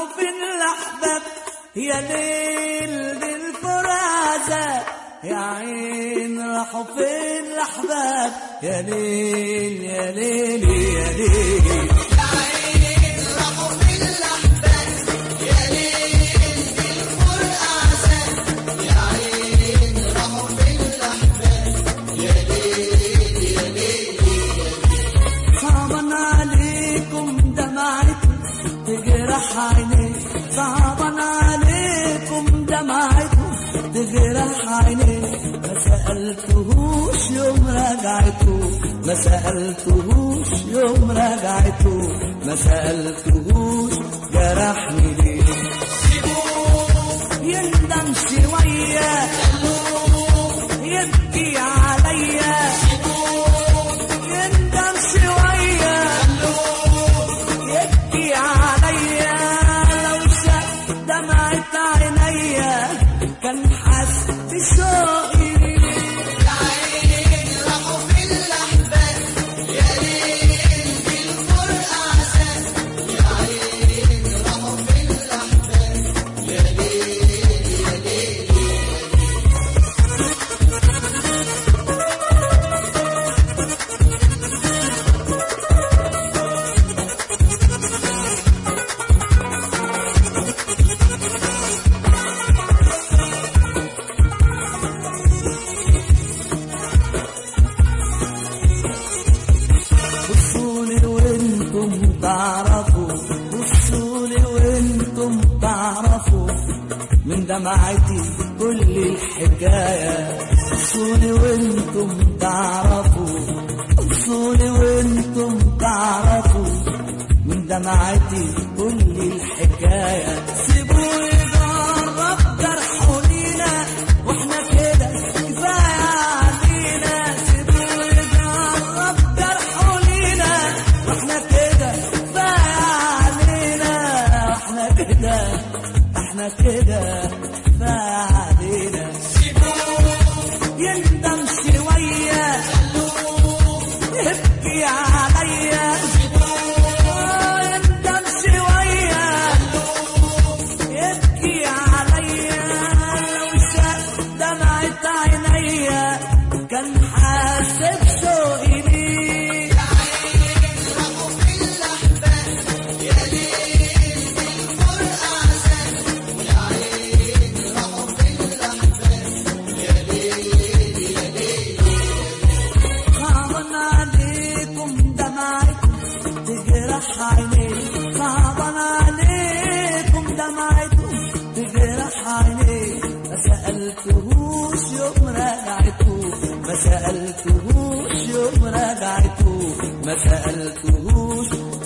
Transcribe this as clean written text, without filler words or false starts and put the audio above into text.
فين الأحباب يا ليل بالفرازة، يا عين راحوا فين الأحباب يا ليل يا ليل يا ليل. صعبا عليكم دمعته تجرح عينيه، ما سألتهوش يوم رجعته، ما سألتهوش يوم رجعته، ما سألتهوش جرحني ليه. يندم شوية يبكي عليا، يندم شوية يبكي عليا، دمعت عينيا كان حس بشوقي. يا عين راحوا في الأحباب يا ليل بالفرقة عذاب، يا عين راحوا في الأحباب يا ليل يا ليل. بصولي وانتم تعرفوا من دمعتي كل الحكاية، بصولي وانتم تعرفوا، بصولي وانتم تعرفوا من دمعتي كل الحكاية. سيبوني جرب جرحوا لينا واحنا كده كفاية علينا، سيبوني جرب جرحوا لينا واحنا كده احنا كده كفاية علينا. يندم شوية يبكي عليا، يندم شوية يبكي عليا، لو شاف دمعت عينيا كان حاسب شوقي ليه. يا عين راحوا في الأحباب يا ليل بالفرقة عذاب، يا عين راحوا في الأحباب يا ليل يا ليل. صعبا عليكم دمعتكم تجرح عينيه، صعبا عليكم دمعتكم تجرح عينيه، ما سألتهوش يوم رجعته، ما سألتهوش يوم رجعته، ما سألتهوش